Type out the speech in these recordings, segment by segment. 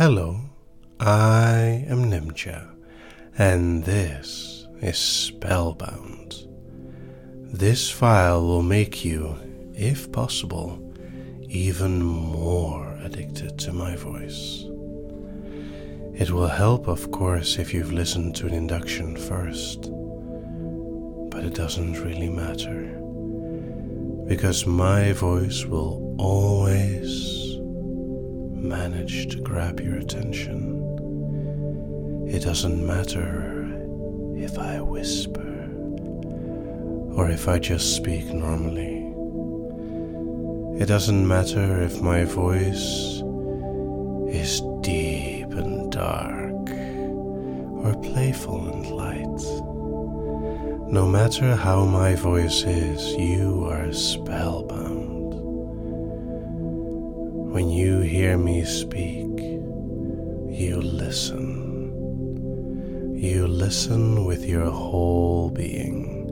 Hello, I am Nimcha, and this is Spellbound. This file will make you, if possible, even more addicted to my voice. It will help, of course, if you've listened to an induction first, but it doesn't really matter, because my voice will always manage to grab your attention. It doesn't matter if I whisper or if I just speak normally. It doesn't matter if my voice is deep and dark or playful and light. No matter how my voice is, you are spellbound. When you hear me speak, you listen. You listen with your whole being.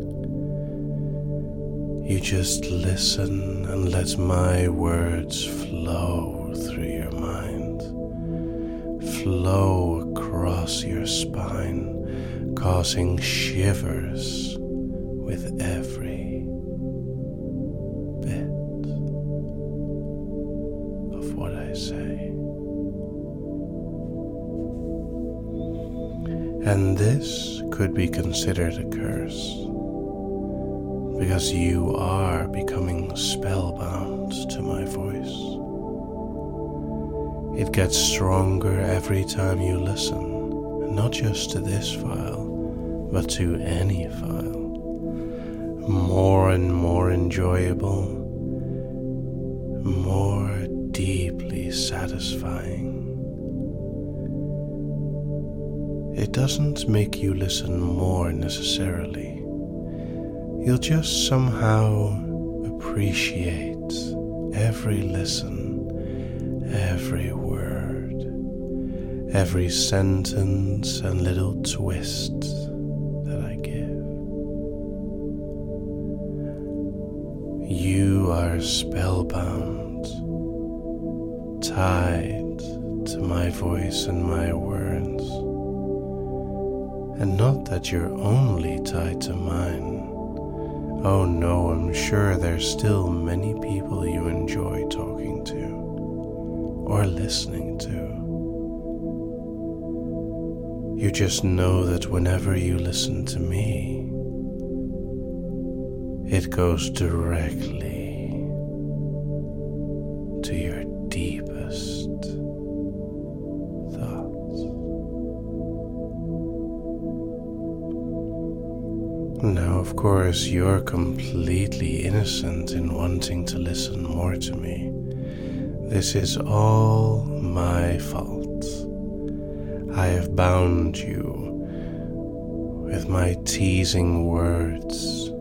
You just listen and let my words flow through your mind, flow across your spine, causing shivers with every bit of what I say. And this could be considered a curse, because you are becoming spellbound to my voice. It gets stronger every time you listen, not just to this file, but to any file. More and more enjoyable, more deeply satisfying. It doesn't make you listen more necessarily. You'll just somehow appreciate every listen, every word, every sentence and little twist that I give. You are spellbound, tied to my voice and my words. And not that you're only tied to mine. Oh no, I'm sure there's still many people you enjoy talking to or listening to. You just know that whenever you listen to me, it goes directly to your deepest thoughts. Now, of course, you're completely innocent in wanting to listen more to me. This is all my fault. I have bound you with my teasing words.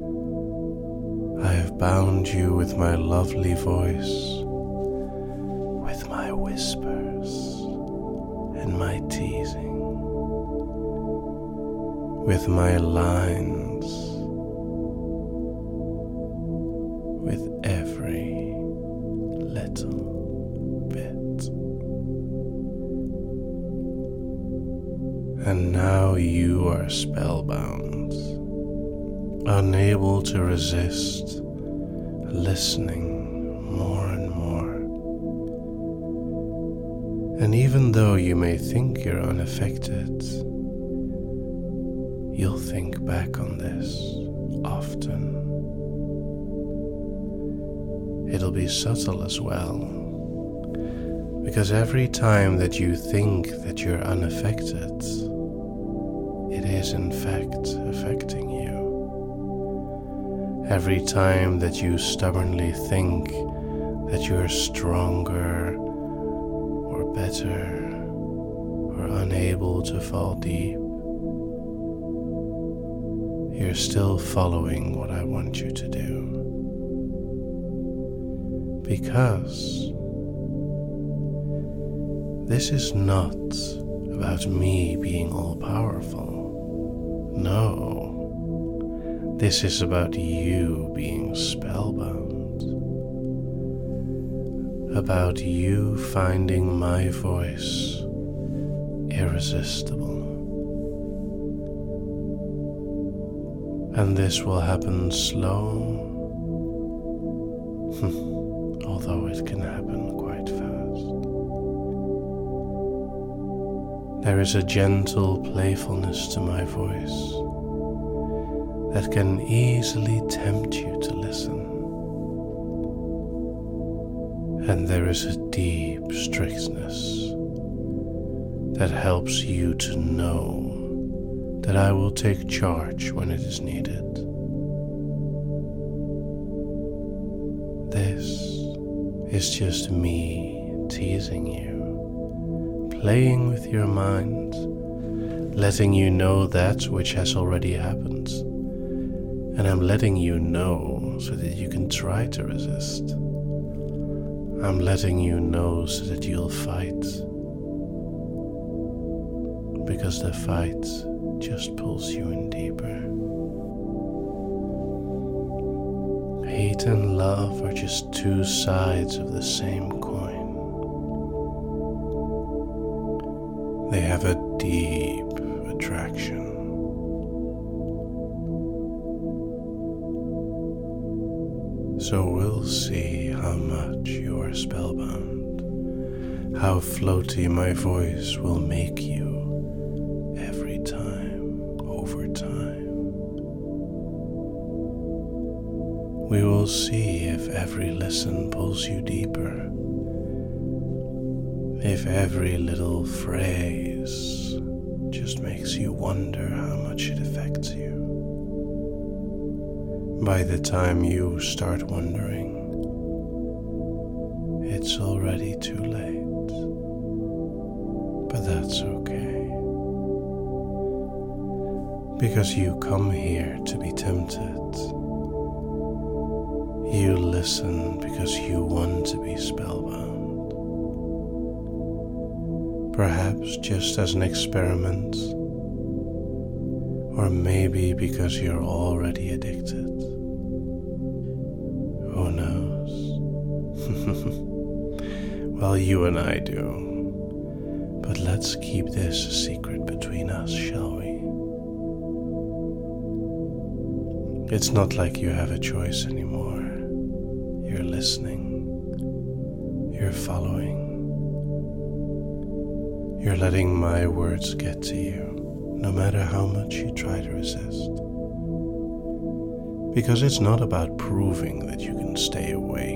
I have bound you with my lovely voice, with my whispers and my teasing, with my lines, with every little bit. And now you are spellbound, unable to resist listening more and more. And even though you may think you're unaffected, you'll think back on this often. It'll be subtle as well, because every time that you think that you're unaffected, it is in fact affecting you. Every time that you stubbornly think that you're stronger or better or unable to fall deep, you're still following what I want you to do. Because this is not about me being all-powerful. No. This is about you being spellbound. about you finding my voice irresistible. And this will happen slow, although it can happen quite fast. There is a gentle playfulness to my voice that can easily tempt you to listen. And there is a deep strictness that helps you to know that I will take charge when it is needed. This is just me teasing you, playing with your mind, letting you know that which has already happened. And I'm letting you know so that you can try to resist. I'm letting you know so that you'll fight. Because the fight just pulls you in deeper. Hate and love are just two sides of the same coin. They have a deep attraction. So we'll see how much you are spellbound, how floaty my voice will make you every time, over time. We will see if every listen pulls you deeper, if every little phrase just makes you wonder how much it affects you. By the time you start wondering, it's already too late. But that's okay. Because you come here to be tempted. You listen because you want to be spellbound. Perhaps just as an experiment, or maybe because you're already addicted. Who knows? Well, you and I do. But let's keep this a secret between us, shall we? It's not like you have a choice anymore. You're listening. You're following. You're letting my words get to you, no matter how much you try to resist. Because it's not about proving that you can stay awake.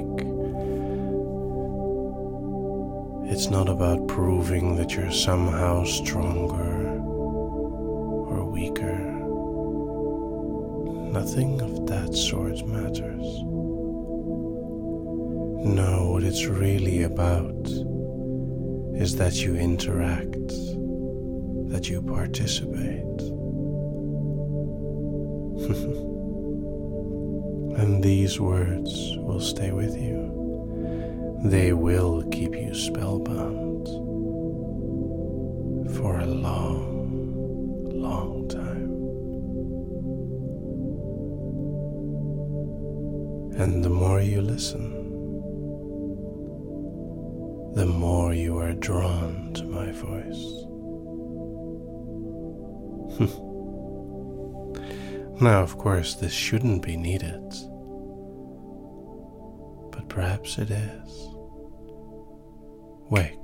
It's not about proving that you're somehow stronger or weaker. Nothing of that sort matters. No, what it's really about is that you interact, that you participate. And these words will stay with you. They will keep you spellbound for a long, long time. And the more you listen, the more you are drawn to my voice. Now, of course, this shouldn't be needed, but perhaps it is. Wake.